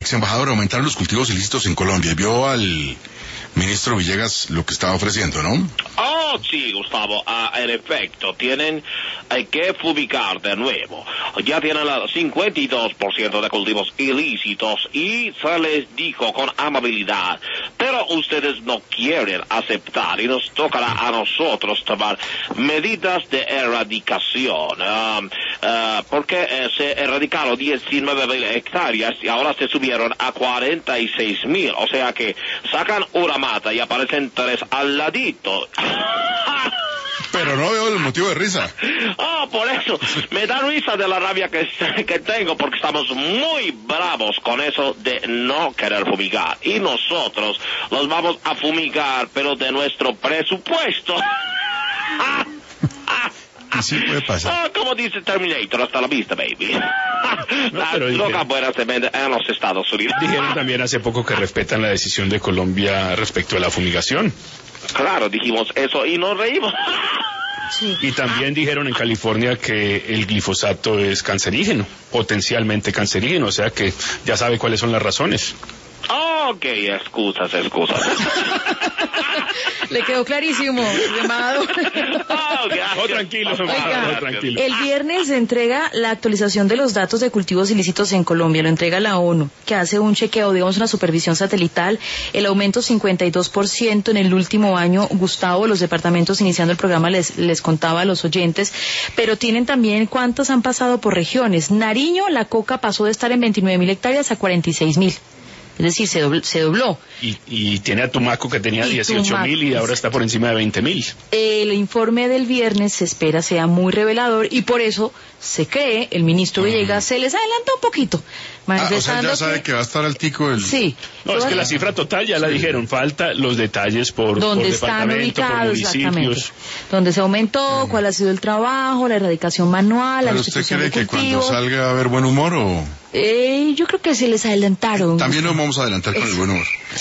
Ex embajador, aumentaron los cultivos ilícitos en Colombia. Vio al ministro Villegas lo que estaba ofreciendo, ¿no? Oh, sí, Gustavo, en efecto, hay que fumigar de nuevo. Ya tienen el 52% de cultivos ilícitos y se les dijo con amabilidad, pero ustedes no quieren aceptar y nos tocará a nosotros tomar medidas de erradicación, porque se erradicaron 19,000 hectáreas y ahora se subieron a 46,000, o sea que sacan una mata y aparecen 3 al ladito. Pero no veo el motivo de risa. Oh, por eso, me da risa de la rabia que tengo, porque estamos muy bravos con eso de no querer fumigar. Y nosotros los vamos a fumigar, pero de nuestro presupuesto. Sí puede pasar. Como dice Terminator, hasta la vista, baby. Las drogas buenas se venden en los Estados Unidos. Dijeron también hace poco que respetan la decisión de Colombia respecto a la fumigación. Claro, dijimos eso y nos reímos. Sí. Y también dijeron en California que el glifosato es cancerígeno, potencialmente cancerígeno, o sea que ya sabe cuáles son las razones. Ok, excusas. Le quedó clarísimo, embajador. Tranquilo. El viernes se entrega la actualización de los datos de cultivos ilícitos en Colombia, lo entrega la ONU, que hace un chequeo, digamos una supervisión satelital, el aumento 52% en el último año. Gustavo, los departamentos iniciando el programa les contaba a los oyentes, pero tienen también cuántos han pasado por regiones. Nariño, la coca pasó de estar en 29,000 hectáreas a 46,000. Es decir, se dobló. Y tiene a Tumaco, que tenía 18,000 y ahora está por encima de 20,000. El informe del viernes se espera sea muy revelador y por eso se cree, el ministro Villegas se les adelanta un poquito. O sea, ya sabe que va a estar altico el... Sí. No, es que la cifra total ya la dijeron, falta los detalles por departamento, por municipios. Dónde se aumentó, cuál ha sido el trabajo, la erradicación manual, la sustitución de cultivos. ¿Usted cree que cuando salga va a haber buen humor o...? Yo creo que se les adelantaron. También nos vamos a adelantar con el buen humor.